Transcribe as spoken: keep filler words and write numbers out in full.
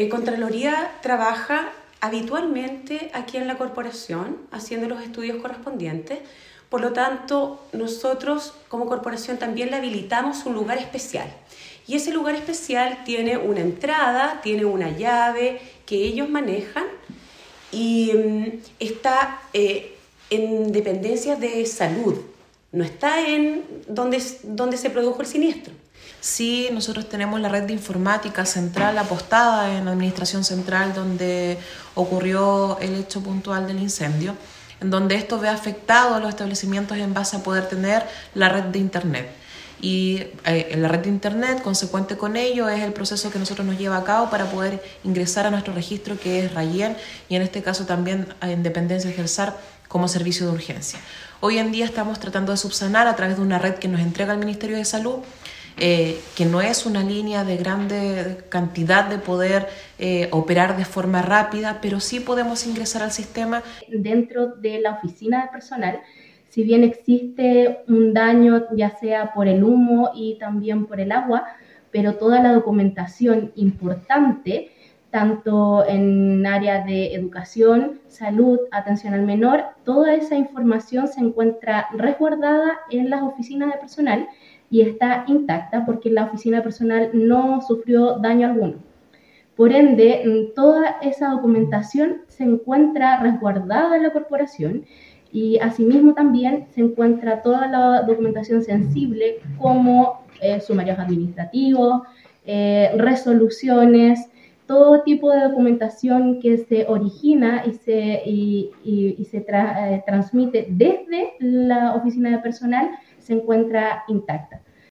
Eh, Contraloría trabaja habitualmente aquí en la corporación, haciendo los estudios correspondientes. Por lo tanto, nosotros como corporación también le habilitamos un lugar especial. Y ese lugar especial tiene una entrada, tiene una llave que ellos manejan y um, está eh, en dependencias de salud, no está en donde, donde se produjo el siniestro. Sí, nosotros tenemos la red de informática central apostada en la Administración Central donde ocurrió el hecho puntual del incendio, en donde esto ve afectado a los establecimientos en base a poder tener la red de Internet. Y eh, la red de Internet, consecuente con ello, es el proceso que nosotros nos lleva a cabo para poder ingresar a nuestro registro, que es RAYEN, y en este caso también en dependencias del S A R como servicio de urgencia. Hoy en día estamos tratando de subsanar a través de una red que nos entrega el Ministerio de Salud, Eh, que no es una línea de grande cantidad de poder eh, operar de forma rápida, pero sí podemos ingresar al sistema. Dentro de la oficina de personal, si bien existe un daño ya sea por el humo y también por el agua, pero toda la documentación importante, tanto en áreas de educación, salud, atención al menor, toda esa información se encuentra resguardada en las oficinas de personal y está intacta porque la oficina de personal no sufrió daño alguno. Por ende, toda esa documentación se encuentra resguardada en la corporación y asimismo también se encuentra toda la documentación sensible como eh, sumarios administrativos, eh, resoluciones, todo tipo de documentación que se origina y se, y, y, y se tra- eh, transmite desde la oficina de personal se encuentra intacta.